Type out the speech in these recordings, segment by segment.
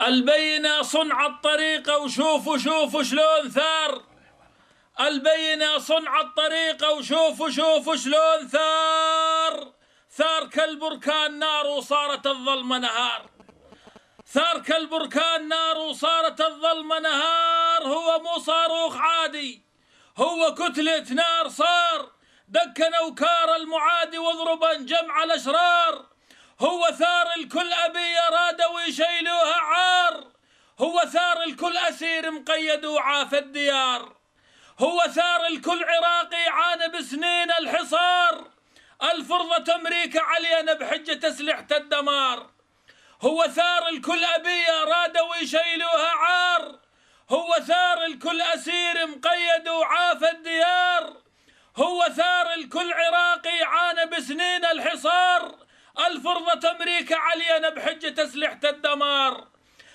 البينة صنع الطريقة وشوفوا شلون ثار. البينة صنع الطريقة وشوفوا شلون ثار كالبركان نار وصارت الظلمة نهار. ثار كالبركان نار وصارت الظلمة نهار. هو مو صاروخ عادي، هو كتلة نار صار. دكن أوكار المعادي واضربا جمع الأشرار. هو ثار الكل أبي رادوا يشيلوها عار. هو ثار الكل أسير مقيد وعاف الديار. هو ثار الكل عراقي عانى بسنين الحصار. الفرضة أمريكا علينا بحجة أسلحة الدمار. هو ثار الكل أبي رادوا يشيلوها عار. هو ثار الكل أسير مقيد وعاف الديار. هو ثار الكل عراقي عانى بسنين الحصار. الفرضة أمريكا علينا بحجة أسلحة الدمار.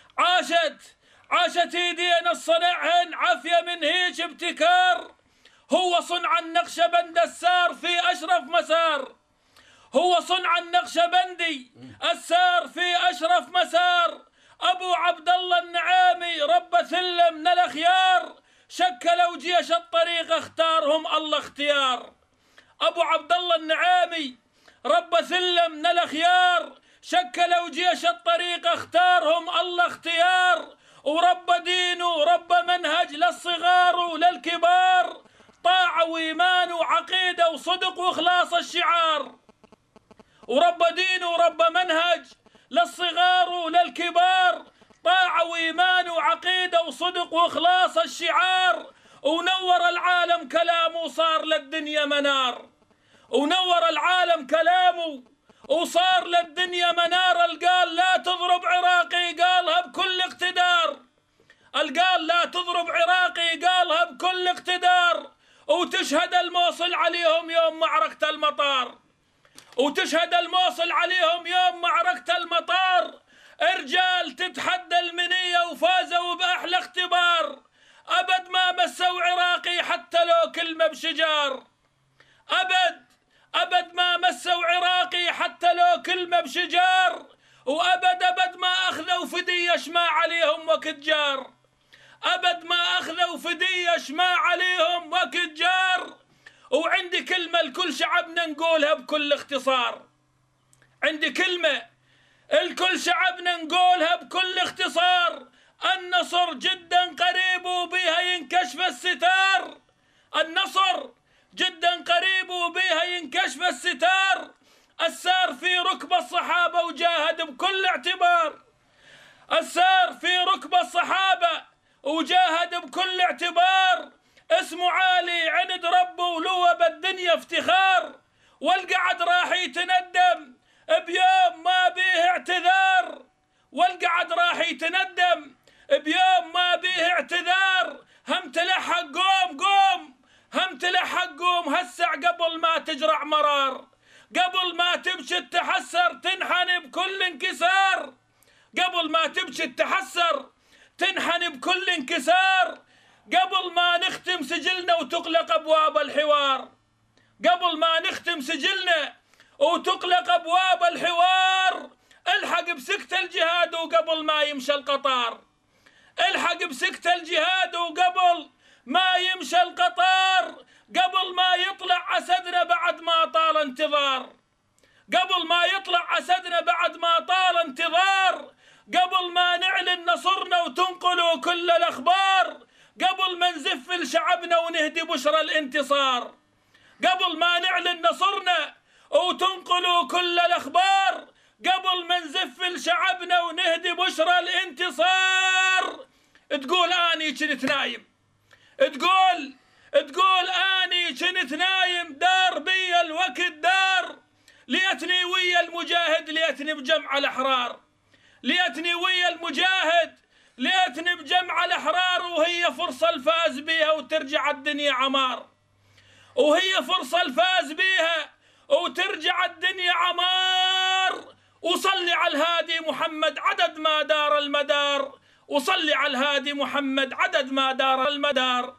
عاشت ايدينا الصنعهن عافية من هيج ابتكار. هو صنع النقشبند السار في أشرف مسار. هو صنع النقشبندي السار في أشرف مسار. أبو عبد الله النعامي رب ثلم من الأخيار. شكلوا جيش الطريق اختارهم الله اختيار. أبو عبد الله النعامي رب ثلم من الأخيار. شكلوا جيش الطريق اختارهم الله اختيار. ورب دين ورب منهج للصغار وللكبار. طاعة وإيمان وعقيدة وصدق وإخلاص الشعار. ورب دين ورب منهج للصغار وللكبار. طاعة وإيمان وعقيدة وصدق وإخلاص الشعار. ونور العالم كلامه وصار للدنيا منار. ونور العالم كلامه وصار للدنيا منار. القال لا تضرب عراقي قالها بكل اقتدار. القال لا تضرب عراقي قالها بكل اقتدار. وتشهد الموصل عليهم يوم معركة المطار. وتشهد الموصل عليهم يوم معركة المطار. رجال تتحدى المنية وفازوا بأحلى اختبار. أبد ما مسوا عراقي حتى لو كلمة بشجار. أبد ما مسوا عراقي حتى لو كلمة بشجار. وأبد ما أخذوا فدية ما عليهم وقت جار. أبد ما أخذوا فدية ما عليهم وقت جار. وعندي كلمة لكل شعبنا نقولها بكل اختصار. عندي كلمة لكل شعبنا نقولها بكل اختصار. النصر جدا قريب وبيها ينكشف الستار. النصر جدا قريب وبيها ينكشف الستار. السار في ركب الصحابة وجاهد بكل اعتبار. السار في ركب الصحابة وجاهد بكل اعتبار. اسمه عالي عند ربه ولوه بالدنيا افتخار. والقعد راح يتندم بيوم ما بيه اعتذار. والقعد راح يتندم بيوم ما بيه اعتذار. هم تلحق قوم هم تلحق قوم هسع قبل ما تجرع مرار. قبل ما تبكي تحسر تنحني بكل انكسار. قبل ما تبكي تحسر تنحني بكل انكسار. قبل ما نختم سجلنا وتغلق أبواب الحوار. قبل ما نختم سجلنا وتغلق أبواب الحوار. الحق بسكة الجهاد وقبل ما يمشى القطار. الحق بسكة الجهاد وقبل ما يمشى القطار. قبل ما يطلع أسدنا بعد ما طال انتظار. قبل ما يطلع أسدنا بعد ما طال انتظار. قبل ما نعلن نصرنا وتنقلوا كل الأخبار. قبل ما نزف لشعبنا ونهدي بشرى الانتصار. قبل ما نعلن نصرنا وتنقلوا كل الأخبار. قبل ما نزف لشعبنا ونهدي بشرى الانتصار. تقول أني كنت نايم. تقول أني كنت نايم دار بي الوقت دار. ليتني ويا المجاهد ليتني بجمع الأحرار. ليتني ويا المجاهد ليتني بجمع الأحرار. وهي فرصة الفاز بيها وترجع الدنيا عمار. وهي فرصة الفاز بيها وترجع الدنيا عمار. وصلي على الهادي محمد عدد ما دار المدار. وصلي على الهادي محمد عدد ما دار المدار.